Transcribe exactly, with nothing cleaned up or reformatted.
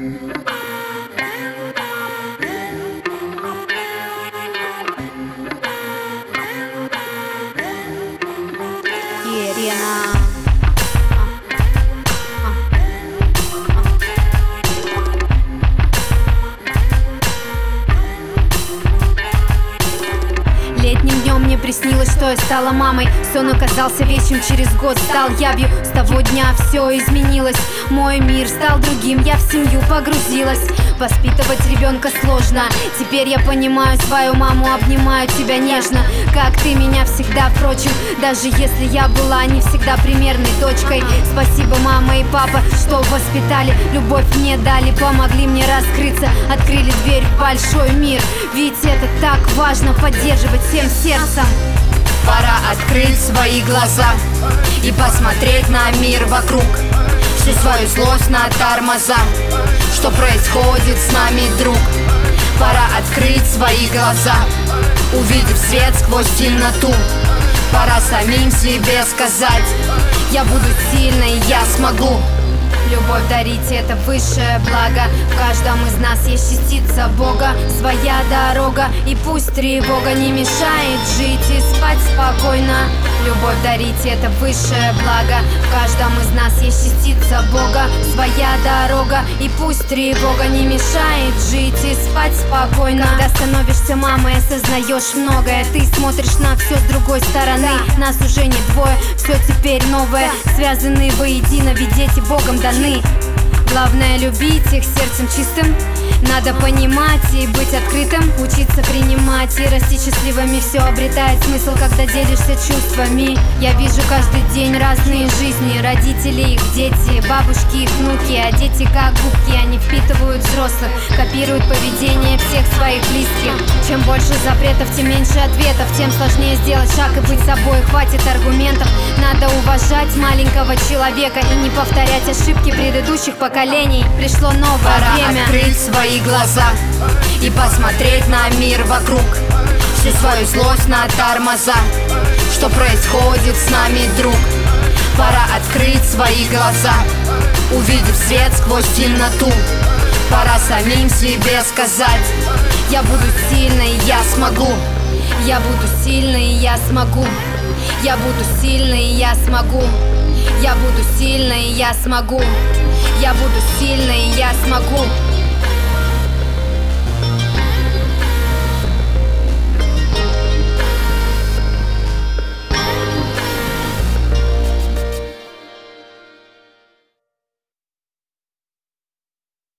Ирина. Летним днем мне приснилось, что я стала мамой. Сон оказался вещим, через год стал явью. С того дня все изменилось, мой мир стал другим, я в семью погрузилась. Воспитывать ребенка сложно, теперь я понимаю свою маму, обнимаю тебя нежно, как ты меня всегда, впрочем, даже если я была не всегда примерной дочкой. Спасибо, мама и папа, что воспитали, любовь мне дали, помогли мне раскрыться, открыли дверь в большой мир. Ведь это так важно, поддерживать всем сердцем. Пора открыть свои глаза и посмотреть на мир вокруг, всю свою злость на тормоза. Что происходит с нами, друг? Пора открыть свои глаза, увидев свет сквозь темноту. Пора самим себе сказать: я буду сильной, я смогу. Любовь дарить — это высшее благо. В каждом из нас есть частица Бога, своя дорога. И пусть тревога не мешает жить и спать спокойно. Любовь дарить — это высшее благо. В каждом из нас есть частица Бога, своя дорога. И пусть тревога не мешает жить и спать спокойно. Когда становишься мамой, осознаешь многое. Ты смотришь на все с другой стороны. Нас уже не двое, все теперь новое. Связаны воедино, ведь дети Богом даны. Главное любить их сердцем чистым. Надо понимать и быть открытым, учиться принимать и расти счастливыми. Все обретает смысл, когда делишься чувствами. Я вижу каждый день разные жизни, родители, их дети, бабушки, их внуки. А дети как губки, они впитывают взрослых, копируют поведение всех своих близких. Чем больше запретов, тем меньше ответов, тем сложнее сделать шаг и быть собой. Хватит аргументов, надо уважать маленького человека и не повторять ошибки предыдущих поколений. Пришло новое Пора время открыть свои глаза и посмотреть на мир вокруг, всю свою злость на тормоза. Что происходит с нами, друг? Пора открыть свои глаза, увидев свет сквозь темноту. Пора самим себе сказать: я буду сильной, я смогу. Я буду сильной, я смогу. Я буду сильной, я смогу. Я буду сильной, я смогу. Я буду сильной, я смогу.